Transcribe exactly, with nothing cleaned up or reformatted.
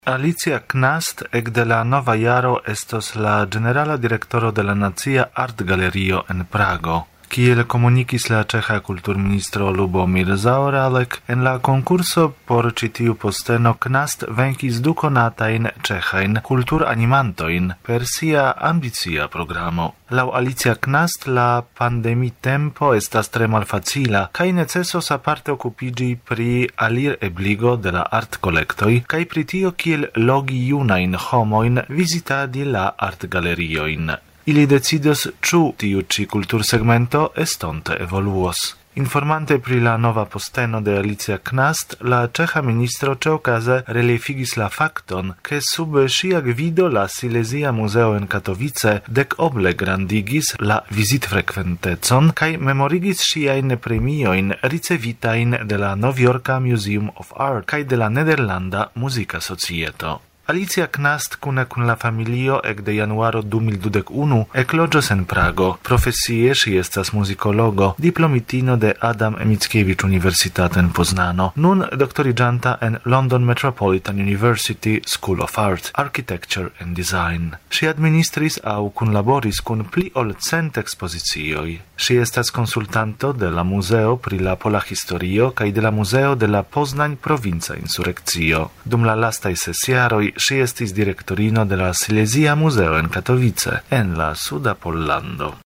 Alicia Knast ekde la nova jaro estos la generala direktoro de la Nacia Art-Galerio en Prago. Kiel komunikis la ĉeĥa kulturministro Lubomir Zaoralek, en la konkurso por ĉi tiu posteno Knast venkis du konatajn ĉeĥajn kulturanimantojn per sia ambicia programo. Laŭ Alicia Knast la pandemitempo estas tre malfacila kaj necesos aparte okupiĝi pri alirebligo de la artkolektoj kaj pri tio kiel logi junajn homojn vizitadi la artgaleriojn. Ili decidos ĉu tiu ĉi kultursegmento estonte evoluos. Informante pri la nova posteno de Alicia Knast, la ĉeĥa ministro ĉeokaze reliefigis la fakton, ke sub ŝia gvido la Silezia Muzeo en Katovice dekoble grandigis la vizitfrekventecon kaj memorigis ŝiajn premiojn ricevitajn de la Novjorka Museum of Art kaj de la Nederlanda Muzika Societo. Alicia Knast kune kun la familio ekde januaro du mil dudek unu ekloĝas en Prago. Profesie ŝi estas muzikologo, diplomitino de Adam Mickiewicz Universitat en Poznano, nun doktoriĝanta en London Metropolitan University School of Art, Architecture and Design. Ŝi administris aŭ kunlaboris kun pli ol cent ekspozicioj. Ŝi estas konsultanto de la Muzeo pri la Pola Historio kaj de la Muzeo de la Poznań Provinca Insurekcio. Dum la lastaj ses jaroj ŝi estis direktorino de la Silezia Muzeo en Katovice, en la suda Pollando.